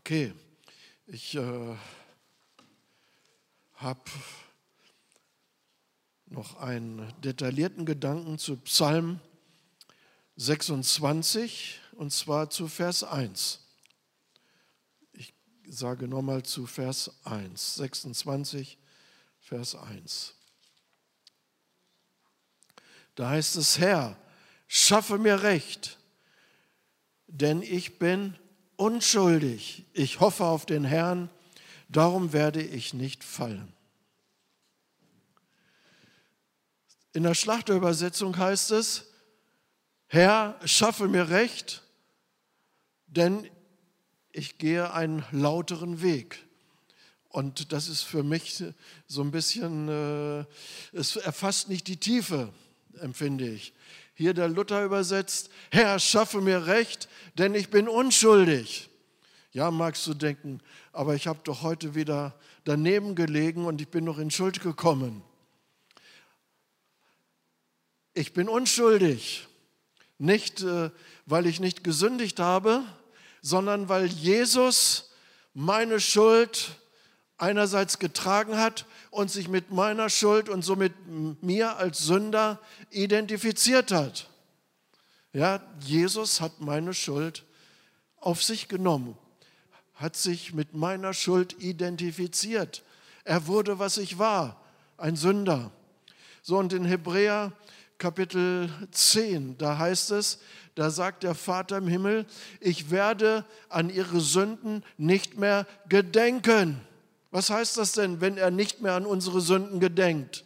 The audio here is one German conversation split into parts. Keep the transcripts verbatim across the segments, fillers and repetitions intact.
Okay, ich äh, habe noch einen detaillierten Gedanken zu Psalm sechsundzwanzig und zwar zu Vers eins. Ich sage nochmal zu Vers eins, sechsundzwanzig, Vers eins. Da heißt es: Herr, schaffe mir Recht, denn ich bin unschuldig. Ich hoffe auf den Herrn, darum werde ich nicht fallen. In der Schlachterübersetzung heißt es: Herr, schaffe mir Recht, denn ich gehe einen lauteren Weg. Und das ist für mich so ein bisschen, äh, es erfasst nicht die Tiefe, empfinde ich. Hier der Luther übersetzt: Herr, schaffe mir Recht, denn ich bin unschuldig. Ja, magst du denken, aber ich habe doch heute wieder daneben gelegen und ich bin noch in Schuld gekommen. Ich bin unschuldig, nicht äh, weil ich nicht gesündigt habe, sondern weil Jesus meine Schuld einerseits getragen hat und sich mit meiner Schuld und somit mir als Sünder identifiziert hat. Ja, Jesus hat meine Schuld auf sich genommen, hat sich mit meiner Schuld identifiziert. Er wurde, was ich war, ein Sünder. So, und in Hebräer Kapitel zehn, da heißt es, da sagt der Vater im Himmel: Ich werde an ihre Sünden nicht mehr gedenken. Was heißt das denn, wenn er nicht mehr an unsere Sünden gedenkt?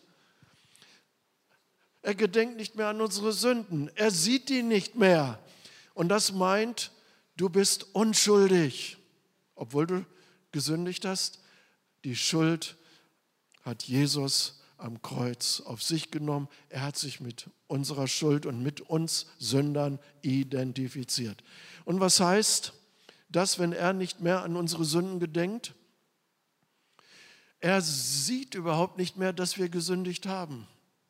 Er gedenkt nicht mehr an unsere Sünden. Er sieht die nicht mehr. Und das meint, du bist unschuldig, obwohl du gesündigt hast. Die Schuld hat Jesus am Kreuz auf sich genommen. Er hat sich mit unserer Schuld und mit uns Sündern identifiziert. Und was heißt das, wenn er nicht mehr an unsere Sünden gedenkt? Er sieht überhaupt nicht mehr, dass wir gesündigt haben.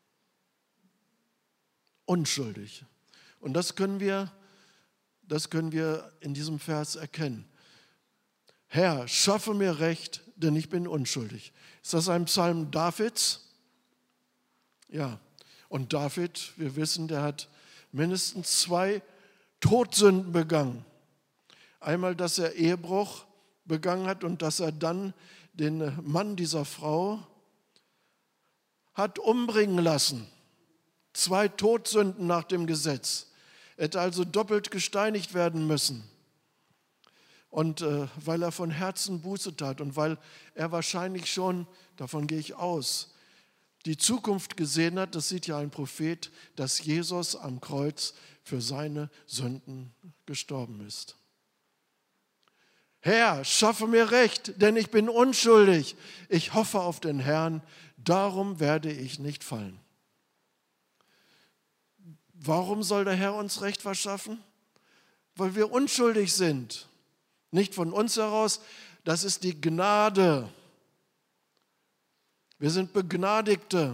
Unschuldig. Und das können wir, das können wir in diesem Vers erkennen. Herr, schaffe mir Recht, denn ich bin unschuldig. Ist das ein Psalm Davids? Ja. Und David, wir wissen, der hat mindestens zwei Todsünden begangen. Einmal, dass er Ehebruch begangen hat und dass er dann den Mann dieser Frau hat umbringen lassen. Zwei Todsünden nach dem Gesetz. Er hätte also doppelt gesteinigt werden müssen. Und äh, weil er von Herzen Buße tat und weil er wahrscheinlich schon, davon gehe ich aus, die Zukunft gesehen hat, das sieht ja ein Prophet, dass Jesus am Kreuz für seine Sünden gestorben ist. Herr, schaffe mir Recht, denn ich bin unschuldig. Ich hoffe auf den Herrn, darum werde ich nicht fallen. Warum soll der Herr uns Recht verschaffen? Weil wir unschuldig sind. Nicht von uns heraus, das ist die Gnade. Wir sind Begnadigte.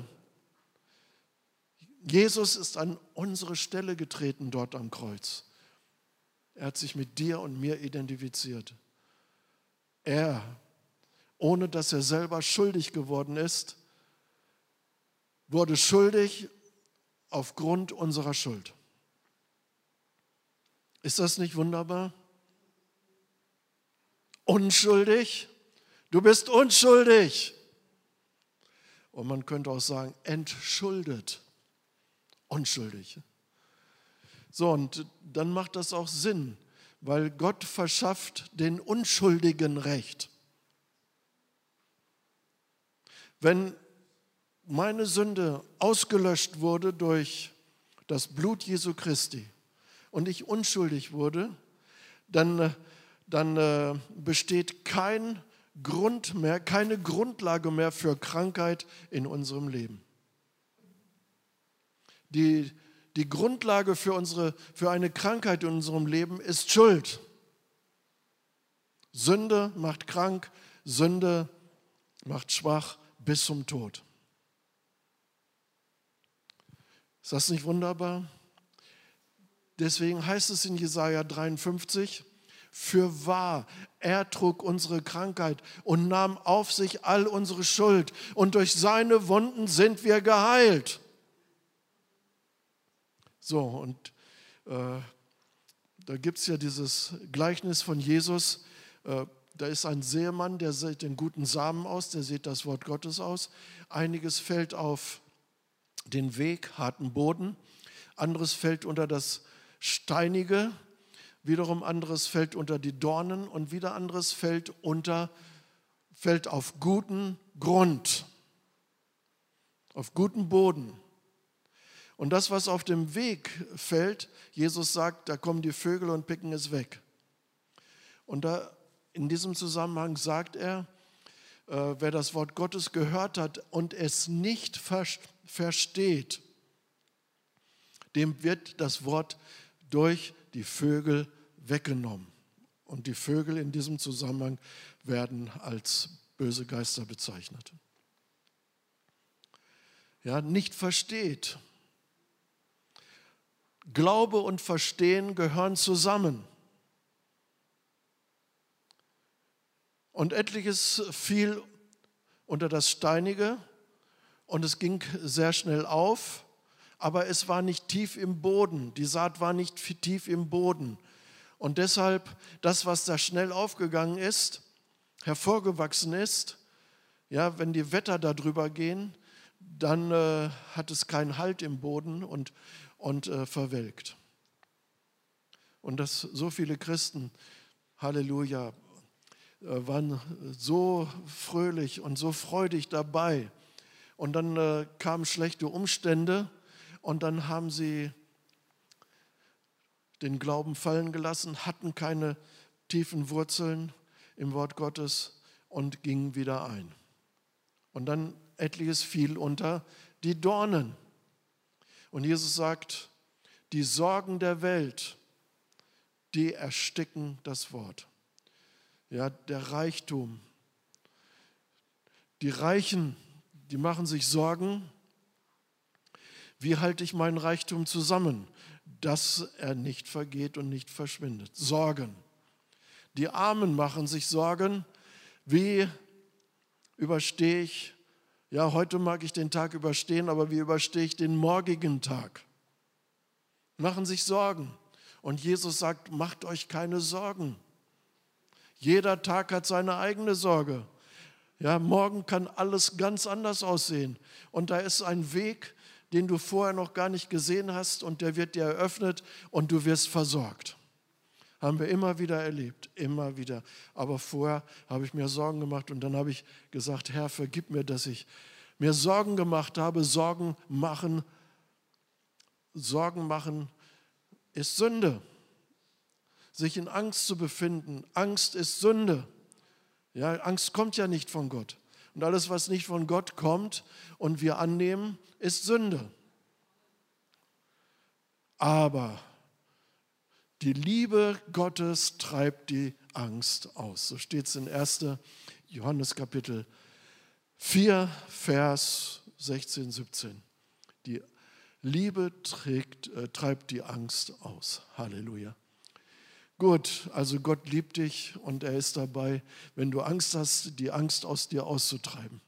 Jesus ist an unsere Stelle getreten dort am Kreuz. Er hat sich mit dir und mir identifiziert. Er, ohne dass er selber schuldig geworden ist, wurde schuldig aufgrund unserer Schuld. Ist das nicht wunderbar? Unschuldig? Du bist unschuldig. Und man könnte auch sagen, entschuldet. Unschuldig. So, und dann macht das auch Sinn, weil Gott verschafft den Unschuldigen Recht. Wenn meine Sünde ausgelöscht wurde durch das Blut Jesu Christi und ich unschuldig wurde, dann, dann äh, besteht kein Grund mehr, keine Grundlage mehr für Krankheit in unserem Leben. Die, die Grundlage für, unsere, für eine Krankheit in unserem Leben ist Schuld. Sünde macht krank, Sünde macht schwach bis zum Tod. Ist das nicht wunderbar? Deswegen heißt es in Jesaja dreiundfünfzig: für wahr. Er trug unsere Krankheit und nahm auf sich all unsere Schuld. Und durch seine Wunden sind wir geheilt. So, und äh, da gibt es ja dieses Gleichnis von Jesus. Äh, da ist ein Sämann, der sät den guten Samen aus, der sät das Wort Gottes aus. Einiges fällt auf den Weg, harten Boden. Anderes fällt unter das Steinige. Wiederum anderes fällt unter die Dornen und wieder anderes fällt unter, fällt auf guten Grund, auf guten Boden. Und das, was auf dem Weg fällt, Jesus sagt, da kommen die Vögel und picken es weg. Und da in diesem Zusammenhang sagt er, äh, wer das Wort Gottes gehört hat und es nicht ver- versteht, dem wird das Wort durch die Vögel weggenommen. Und die Vögel in diesem Zusammenhang werden als böse Geister bezeichnet. Ja, nicht versteht. Glaube und Verstehen gehören zusammen. Und etliches fiel unter das Steinige und es ging sehr schnell auf, aber es war nicht tief im Boden. Die Saat war nicht tief im Boden. Und deshalb, das, was da schnell aufgegangen ist, hervorgewachsen ist, ja, wenn die Wetter da drüber gehen, dann äh, hat es keinen Halt im Boden und und äh, verwelkt. Und dass so viele Christen, Halleluja, äh, waren so fröhlich und so freudig dabei. Und dann äh, kamen schlechte Umstände und dann haben sie den Glauben fallen gelassen, hatten keine tiefen Wurzeln im Wort Gottes und gingen wieder ein. Und dann etliches fiel unter die Dornen. Und Jesus sagt, die Sorgen der Welt, die ersticken das Wort. Ja, der Reichtum. Die Reichen, die machen sich Sorgen, wie halte ich meinen Reichtum zusammen, dass er nicht vergeht und nicht verschwindet. Sorgen. Die Armen machen sich Sorgen, wie überstehe ich Ja, heute mag ich den Tag überstehen, aber wie überstehe ich den morgigen Tag? Machen sich Sorgen. Und Jesus sagt, macht euch keine Sorgen. Jeder Tag hat seine eigene Sorge. Ja, morgen kann alles ganz anders aussehen. Und da ist ein Weg, den du vorher noch gar nicht gesehen hast und der wird dir eröffnet und du wirst versorgt. Haben wir immer wieder erlebt, immer wieder. Aber vorher habe ich mir Sorgen gemacht und dann habe ich gesagt, Herr, vergib mir, dass ich mir Sorgen gemacht habe. Sorgen machen, Sorgen machen ist Sünde. Sich in Angst zu befinden, Angst ist Sünde. Ja, Angst kommt ja nicht von Gott. Und alles, was nicht von Gott kommt und wir annehmen, ist Sünde. Aber die Liebe Gottes treibt die Angst aus. So steht es in ersten Johannes Kapitel vier, Vers sechzehn, siebzehn. Die Liebe trägt, äh, treibt die Angst aus. Halleluja. Gut, also Gott liebt dich und er ist dabei, wenn du Angst hast, die Angst aus dir auszutreiben.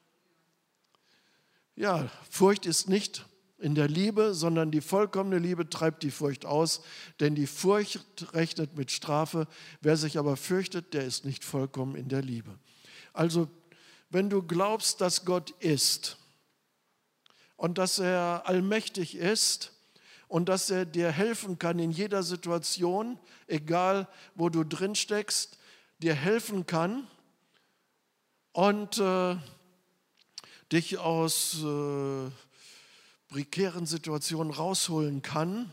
Ja, Furcht ist nicht in der Liebe, sondern die vollkommene Liebe treibt die Furcht aus, denn die Furcht rechnet mit Strafe. Wer sich aber fürchtet, der ist nicht vollkommen in der Liebe. Also, wenn du glaubst, dass Gott ist und dass er allmächtig ist und dass er dir helfen kann in jeder Situation, egal wo du drin steckst, dir helfen kann und äh, dich aus äh, prekären Situationen rausholen kann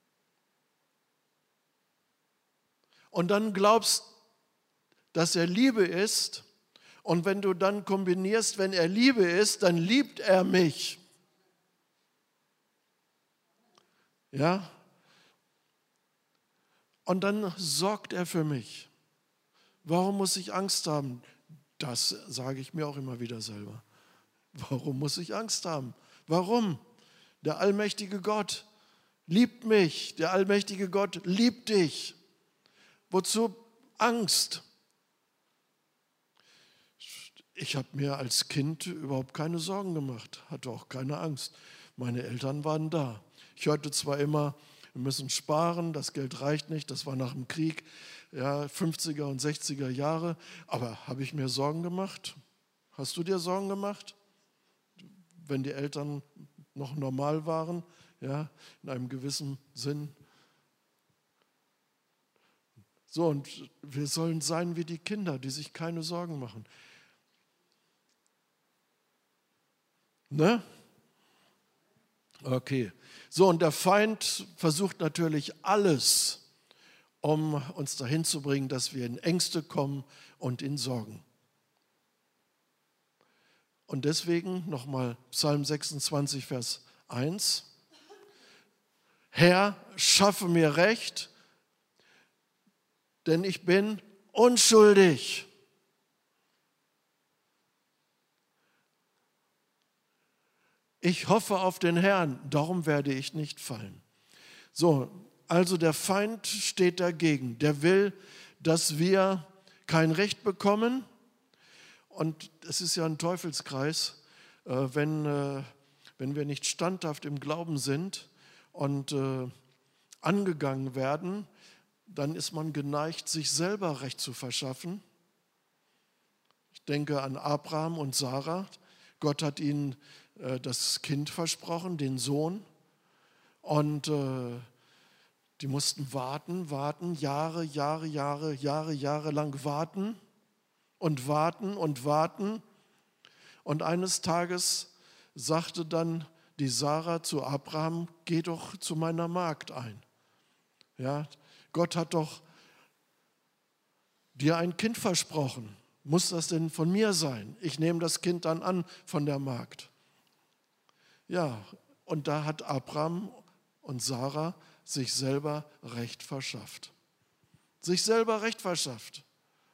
und dann glaubst, dass er Liebe ist und wenn du dann kombinierst, wenn er Liebe ist, dann liebt er mich. Ja? Und dann sorgt er für mich. Warum muss ich Angst haben? Das sage ich mir auch immer wieder selber. Warum muss ich Angst haben? Warum? Der allmächtige Gott liebt mich. Der allmächtige Gott liebt dich. Wozu Angst. Ich habe mir als Kind überhaupt keine Sorgen gemacht, hatte auch keine Angst. Meine Eltern waren da. Ich hörte zwar immer, wir müssen sparen, das Geld reicht nicht, das war nach dem Krieg, ja, fünfziger und sechziger Jahre, aber habe ich mir Sorgen gemacht? Hast du dir Sorgen gemacht, wenn die Eltern noch normal waren, ja, in einem gewissen Sinn? So, und wir sollen sein wie die Kinder, die sich keine Sorgen machen. Ne? Okay. So, und der Feind versucht natürlich alles, um uns dahin zu bringen, dass wir in Ängste kommen und in Sorgen. Und deswegen nochmal Psalm sechsundzwanzig, Vers eins. Herr, schaffe mir Recht, denn ich bin unschuldig. Ich hoffe auf den Herrn, darum werde ich nicht fallen. So, also der Feind steht dagegen. Der will, dass wir kein Recht bekommen. Und es ist ja ein Teufelskreis, wenn, wenn wir nicht standhaft im Glauben sind und angegangen werden, dann ist man geneigt, sich selber Recht zu verschaffen. Ich denke an Abraham und Sarah. Gott hat ihnen das Kind versprochen, den Sohn. Und äh, die mussten warten, warten, Jahre, Jahre, Jahre, Jahre, Jahre lang warten und warten und warten. Und eines Tages sagte dann die Sarah zu Abraham, geh doch zu meiner Magd ein. Ja, Gott hat doch dir ein Kind versprochen. Muss das denn von mir sein? Ich nehme das Kind dann an von der Magd. Ja, und da hat Abraham und Sarah sich selber Recht verschafft. Sich selber Recht verschafft.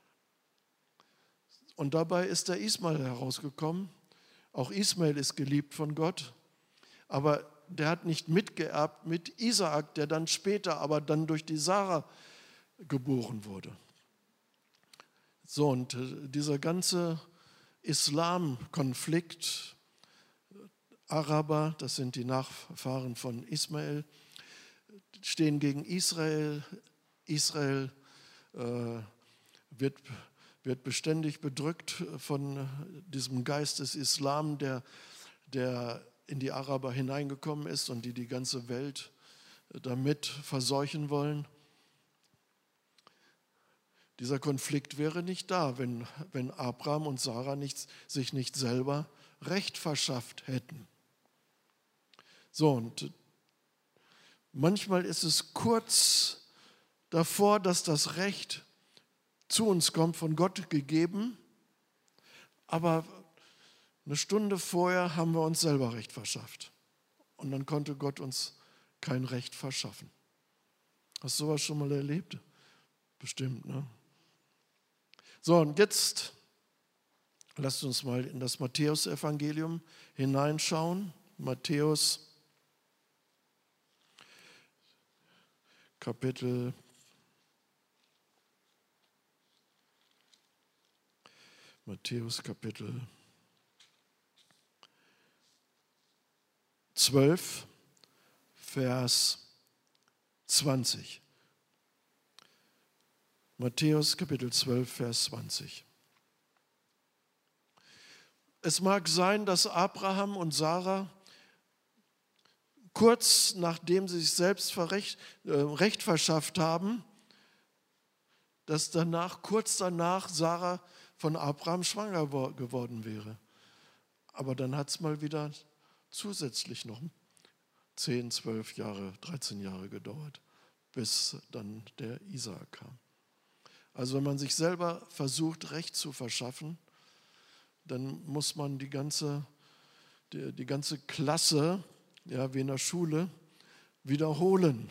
Und dabei ist der Ismael herausgekommen. Auch Ismael ist geliebt von Gott, aber der hat nicht mitgeerbt mit Isaak, der dann später aber dann durch die Sarah geboren wurde. So, und dieser ganze Islam-Konflikt, Araber, das sind die Nachfahren von Ismael, stehen gegen Israel. Israel äh, wird, wird beständig bedrückt von diesem Geist des Islam, der, der in die Araber hineingekommen ist und die die ganze Welt damit verseuchen wollen. Dieser Konflikt wäre nicht da, wenn, wenn Abraham und Sarah nicht, sich nicht selber Recht verschafft hätten. So, und manchmal ist es kurz davor, dass das Recht zu uns kommt, von Gott gegeben, aber eine Stunde vorher haben wir uns selber Recht verschafft. Und dann konnte Gott uns kein Recht verschaffen. Hast du sowas schon mal erlebt? Bestimmt, ne? So, und jetzt lasst uns mal in das Matthäus-Evangelium hineinschauen. Matthäus Kapitel Matthäus Kapitel zwölf, Vers zwanzig. Matthäus Kapitel zwölf, Vers zwanzig. Es mag sein, dass Abraham und Sarah kurz nachdem sie sich selbst Recht, äh, Recht verschafft haben, dass danach, kurz danach Sarah von Abraham schwanger geworden wäre. Aber dann hat es mal wieder zusätzlich noch zehn, zwölf Jahre, dreizehn Jahre gedauert, bis dann der Isaak kam. Also wenn man sich selber versucht, Recht zu verschaffen, dann muss man die ganze, die, die ganze Klasse, ja, wie in der Schule, wiederholen.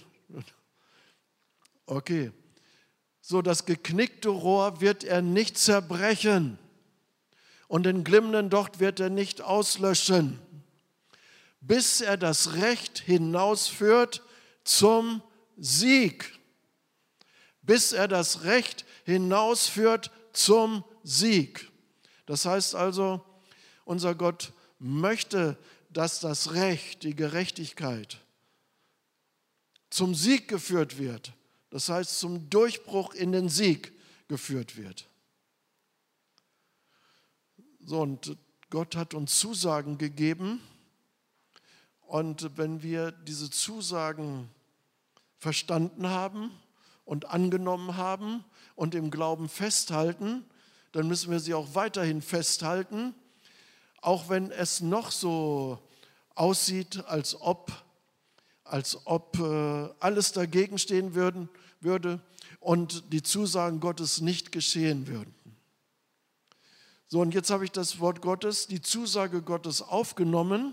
Okay. So, das geknickte Rohr wird er nicht zerbrechen und den glimmenden Docht wird er nicht auslöschen, bis er das Recht hinausführt zum Sieg. bis er das Recht hinausführt zum Sieg. Das heißt also, unser Gott möchte, dass das Recht, die Gerechtigkeit zum Sieg geführt wird. Das heißt, zum Durchbruch in den Sieg geführt wird. So, und Gott hat uns Zusagen gegeben. Und wenn wir diese Zusagen verstanden haben und angenommen haben und im Glauben festhalten, dann müssen wir sie auch weiterhin festhalten, auch wenn es noch so aussieht, als ob, als ob äh, alles dagegen stehen würden, würde und die Zusagen Gottes nicht geschehen würden. So, und jetzt habe ich das Wort Gottes, die Zusage Gottes aufgenommen.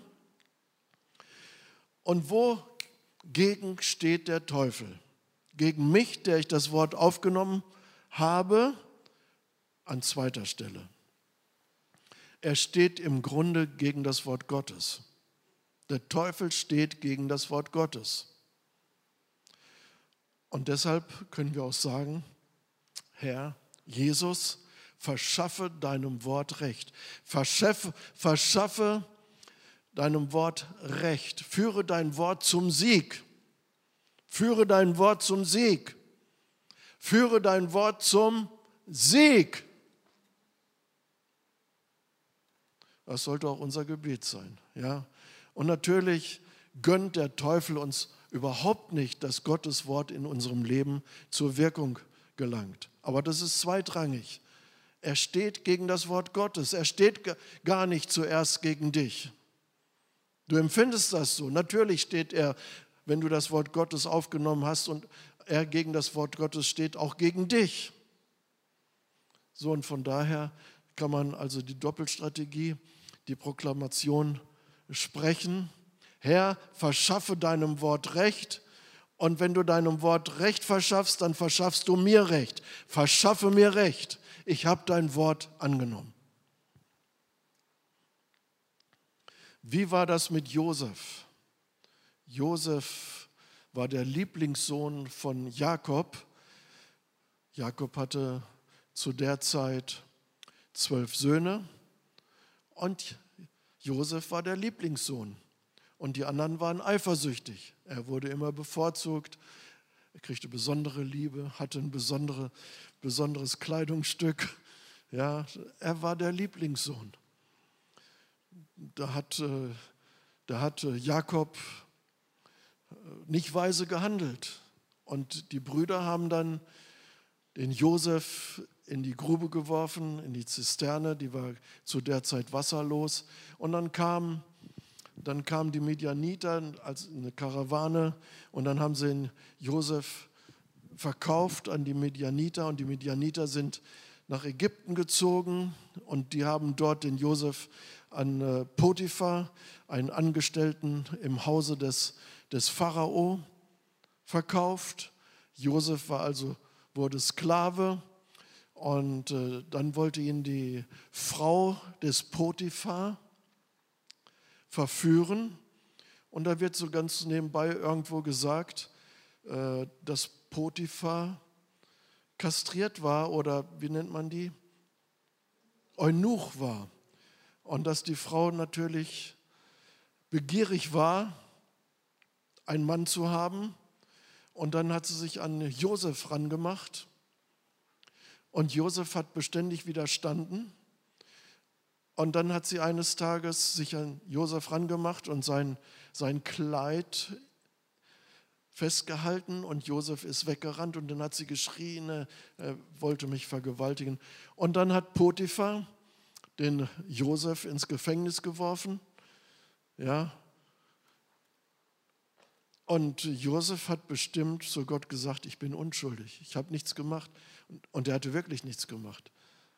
Und wogegen steht der Teufel? Gegen mich, der ich das Wort aufgenommen habe, an zweiter Stelle. Er steht im Grunde gegen das Wort Gottes. Der Teufel steht gegen das Wort Gottes. Und deshalb können wir auch sagen, Herr Jesus, verschaffe deinem Wort Recht. Verschaffe, verschaffe deinem Wort Recht. Führe dein Wort zum Sieg. Führe dein Wort zum Sieg. Führe dein Wort zum Sieg. Das sollte auch unser Gebet sein. Ja? Und natürlich gönnt der Teufel uns überhaupt nicht, dass Gottes Wort in unserem Leben zur Wirkung gelangt. Aber das ist zweitrangig. Er steht gegen das Wort Gottes. Er steht gar nicht zuerst gegen dich. Du empfindest das so. Natürlich steht er, wenn du das Wort Gottes aufgenommen hast und er gegen das Wort Gottes steht, auch gegen dich. So, und von daher kann man also die Doppelstrategie, die Proklamation sprechen. Herr, verschaffe deinem Wort Recht. Und wenn du deinem Wort Recht verschaffst, dann verschaffst du mir Recht. Verschaffe mir Recht. Ich habe dein Wort angenommen. Wie war das mit Josef? Josef war der Lieblingssohn von Jakob. Jakob hatte zu der Zeit zwölf Söhne und Josef war der Lieblingssohn. Und die anderen waren eifersüchtig. Er wurde immer bevorzugt, er kriegte besondere Liebe, hatte ein besondere, besonderes Kleidungsstück. Ja, er war der Lieblingssohn. Da hat, da hat Jakob nicht weise gehandelt. Und die Brüder haben dann den Josef in die Grube geworfen, in die Zisterne, die war zu der Zeit wasserlos. Und dann kam, dann kamen die Midianiter als eine Karawane und dann haben sie den Josef verkauft an die Midianiter und die Midianiter sind nach Ägypten gezogen und die haben dort den Josef an Potiphar, einen Angestellten im Hause des, des Pharao, verkauft. Josef war also, wurde Sklave und äh, dann wollte ihn die Frau des Potiphar verführen. Und da wird so ganz nebenbei irgendwo gesagt, äh, dass Potiphar kastriert war oder wie nennt man die? Eunuch war. Und dass die Frau natürlich begierig war, einen Mann zu haben. Und dann hat sie sich an Josef rangemacht. Und Josef hat beständig widerstanden. Und dann hat sie eines Tages sich an Josef rangemacht und sein, sein Kleid festgehalten. Und Josef ist weggerannt und dann hat sie geschrien, er wollte mich vergewaltigen. Und dann hat Potiphar den Josef ins Gefängnis geworfen. Ja. Und Josef hat bestimmt zu Gott gesagt, ich bin unschuldig, ich habe nichts gemacht. Und er hatte wirklich nichts gemacht.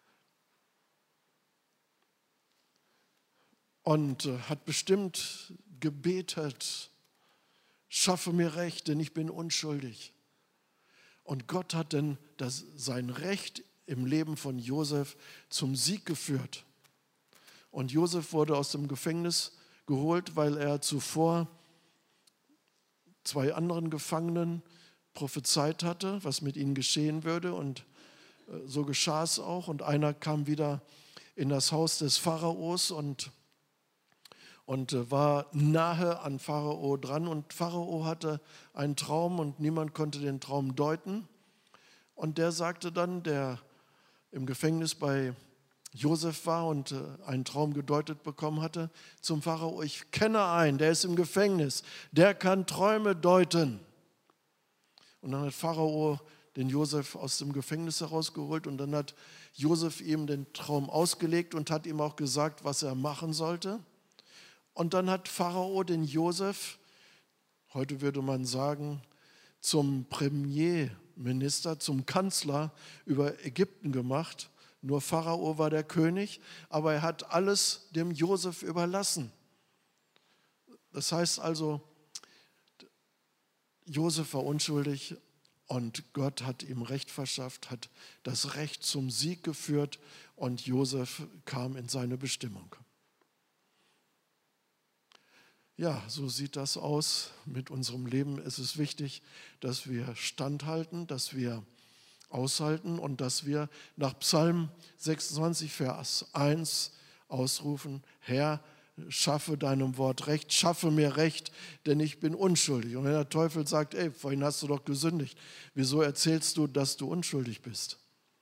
Und hat bestimmt gebetet, schaffe mir Recht, denn ich bin unschuldig. Und Gott hat dann das, sein Recht im Leben von Josef zum Sieg geführt. Und Josef wurde aus dem Gefängnis geholt, weil er zuvor zwei anderen Gefangenen prophezeit hatte, was mit ihnen geschehen würde. Und so geschah es auch. Und einer kam wieder in das Haus des Pharaos und, und war nahe an Pharao dran. Und Pharao hatte einen Traum und niemand konnte den Traum deuten. Und der sagte dann, der im Gefängnis bei Josef war und einen Traum gedeutet bekommen hatte, zum Pharao: Ich kenne einen, der ist im Gefängnis, der kann Träume deuten. Und dann hat Pharao den Josef aus dem Gefängnis herausgeholt und dann hat Josef ihm den Traum ausgelegt und hat ihm auch gesagt, was er machen sollte. Und dann hat Pharao den Josef, heute würde man sagen, zum Premierminister, zum Kanzler über Ägypten gemacht. Nur Pharao war der König, aber er hat alles dem Josef überlassen. Das heißt also, Josef war unschuldig und Gott hat ihm Recht verschafft, hat das Recht zum Sieg geführt und Josef kam in seine Bestimmung. Ja, so sieht das aus mit unserem Leben. Es ist wichtig, dass wir standhalten, dass wir aushalten und dass wir nach Psalm sechsundzwanzig, Vers eins ausrufen: Herr, schaffe deinem Wort Recht, schaffe mir Recht, denn ich bin unschuldig. Und wenn der Teufel sagt: Ey, vorhin hast du doch gesündigt, wieso erzählst du, dass du unschuldig bist?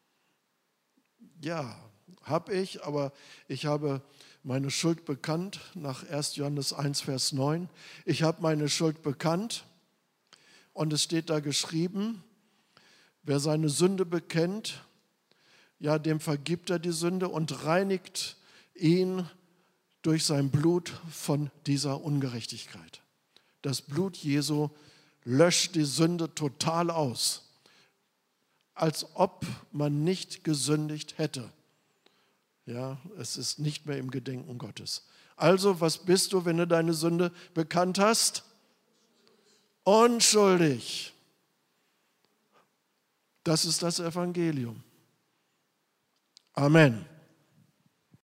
Ja, habe ich, aber ich habe meine Schuld bekannt, nach erster Johannes eins, Vers neun. Ich habe meine Schuld bekannt und es steht da geschrieben: Wer seine Sünde bekennt, ja, dem vergibt er die Sünde und reinigt ihn durch sein Blut von dieser Ungerechtigkeit. Das Blut Jesu löscht die Sünde total aus, als ob man nicht gesündigt hätte. Ja, es ist nicht mehr im Gedenken Gottes. Also, was bist du, wenn du deine Sünde bekannt hast? Unschuldig. Das ist das Evangelium. Amen.